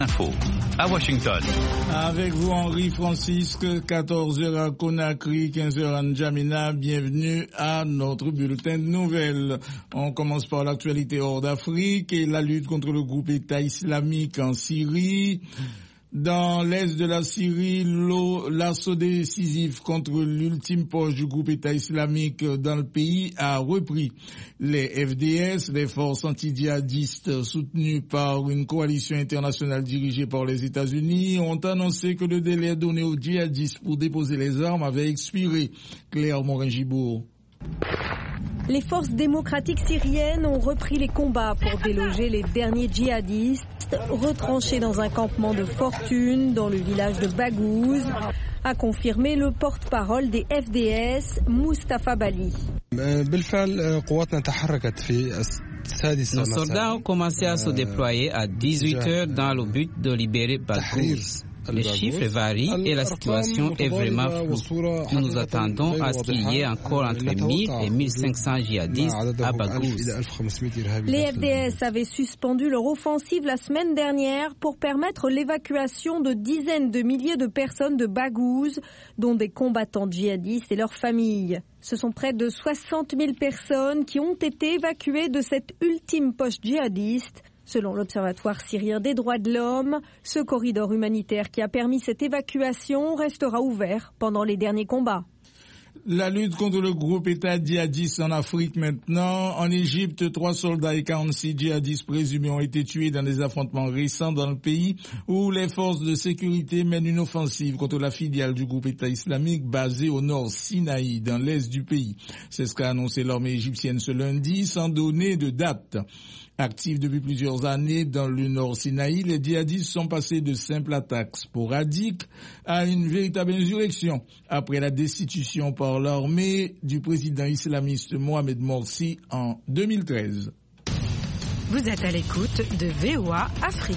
Info à Washington. Avec vous Henri Francisque, 14h à Conakry, 15h à N'Djamena. Bienvenue à notre bulletin de nouvelles. On commence par l'actualité hors d'Afrique et la lutte contre le groupe État islamique en Syrie. Dans l'est de la Syrie, l'assaut décisif contre l'ultime poche du groupe État islamique dans le pays a repris. Les FDS, les forces antidjihadistes soutenues par une coalition internationale dirigée par les États-Unis, ont annoncé que le délai donné aux djihadistes pour déposer les armes avait expiré. Claire Morin-Gibourg. Les forces démocratiques syriennes ont repris les combats pour déloger les derniers djihadistes retranchés dans un campement de fortune dans le village de Baghouz, a confirmé le porte-parole des FDS, Mustafa Bali. Nos soldats ont commencé à se déployer à 18h dans le but de libérer Baghouz. Les chiffres varient et la situation est vraiment floue. Nous nous attendons à ce qu'il y ait encore entre 1000 et 1500 djihadistes à Baghouz. Les FDS avaient suspendu leur offensive la semaine dernière pour permettre l'évacuation de dizaines de milliers de personnes de Baghouz, dont des combattants djihadistes et leurs familles. Ce sont près de 60 000 personnes qui ont été évacuées de cette ultime poche djihadiste. Selon l'Observatoire syrien des droits de l'homme, ce corridor humanitaire qui a permis cette évacuation restera ouvert pendant les derniers combats. La lutte contre le groupe État djihadiste en Afrique maintenant. En Égypte, 3 soldats et 46 djihadistes présumés ont été tués dans des affrontements récents dans le pays où les forces de sécurité mènent une offensive contre la filiale du groupe État islamique basée au nord Sinaï, dans l'est du pays. C'est ce qu'a annoncé l'armée égyptienne ce lundi sans donner de date. Actifs depuis plusieurs années dans le nord Sinaï, les djihadistes sont passés de simples attaques sporadiques à une véritable insurrection après la destitution par l'armée du président islamiste Mohamed Morsi en 2013. Vous êtes à l'écoute de VOA Afrique.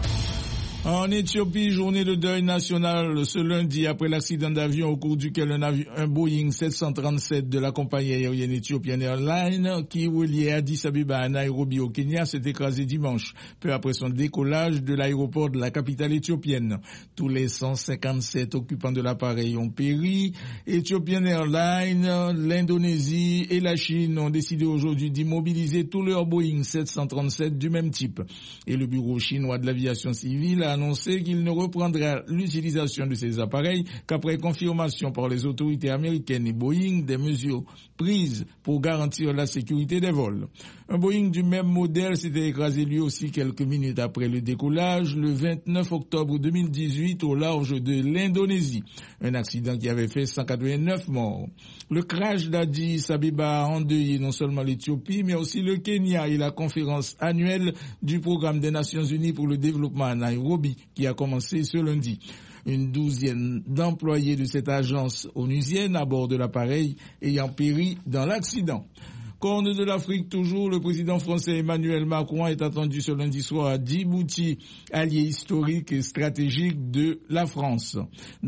En Éthiopie, journée de deuil national ce lundi après l'accident d'avion au cours duquel un Boeing 737 de la compagnie aérienne Ethiopian Airlines qui reliait Addis Abeba à Nairobi au Kenya s'est écrasé dimanche, peu après son décollage de l'aéroport de la capitale éthiopienne. Tous les 157 occupants de l'appareil ont péri. Ethiopian Airlines, l'Indonésie et la Chine ont décidé aujourd'hui d'immobiliser tous leurs Boeing 737 du même type. Et le bureau chinois de l'aviation civile a annoncé qu'il ne reprendra l'utilisation de ces appareils qu'après confirmation par les autorités américaines et Boeing des mesures prises pour garantir la sécurité des vols. Un Boeing du même modèle s'était écrasé lui aussi quelques minutes après le décollage, le 29 octobre 2018 au large de l'Indonésie. Un accident qui avait fait 189 morts. Le crash d'Addis Abeba a endeuillé non seulement l'Éthiopie, mais aussi le Kenya et la conférence annuelle du Programme des Nations Unies pour le développement à Nairobi, qui a commencé ce lundi. Une douzaine d'employés de cette agence onusienne à bord de l'appareil ayant péri dans l'accident. Corne de l'Afrique toujours, le président français Emmanuel Macron est attendu ce lundi soir à Djibouti, allié historique et stratégique de la France.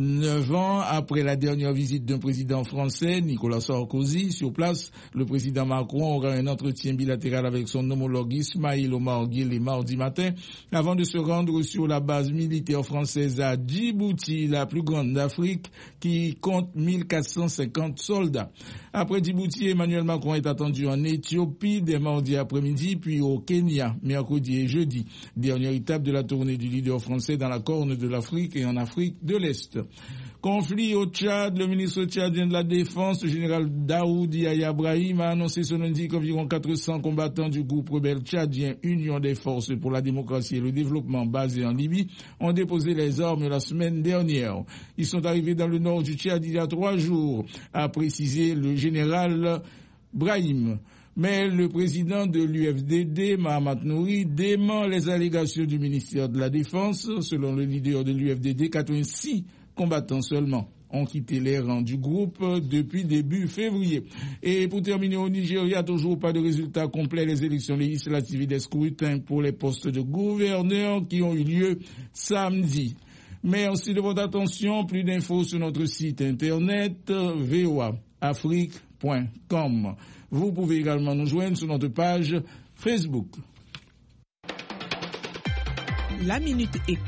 9 ans après la dernière visite d'un président français, Nicolas Sarkozy, sur place, le président Macron aura un entretien bilatéral avec son homologue Ismaïl Omar Guelleh mardi matin, avant de se rendre sur la base militaire française à Djibouti, la plus grande d'Afrique, qui compte 1450 soldats. Après Djibouti, Emmanuel Macron est attendu en Éthiopie dès mardi après-midi, puis au Kenya, mercredi et jeudi. Dernière étape de la tournée du leader français dans la Corne de l'Afrique et en Afrique de l'Est. Conflit au Tchad, le ministre tchadien de la Défense, le général Daoud Yahya Brahim, a annoncé ce lundi qu'environ 400 combattants du groupe rebelle tchadien Union des Forces pour la démocratie et le développement basé en Libye ont déposé les armes la semaine dernière. Ils sont arrivés dans le nord du Tchad il y a 3 jours, a précisé le général Brahim. Mais le président de l'UFDD, Mahamat Nouri, dément les allégations du ministère de la Défense. Selon le leader de l'UFDD, 86 combattants seulement ont quitté les rangs du groupe depuis début février. Et pour terminer, au Nigeria, toujours pas de résultats complets des élections législatives et des scrutins pour les postes de gouverneurs qui ont eu lieu samedi. Merci de votre attention. Plus d'infos sur notre site internet voaafrique.com. Vous pouvez également nous joindre sur notre page Facebook. la Minute Éco.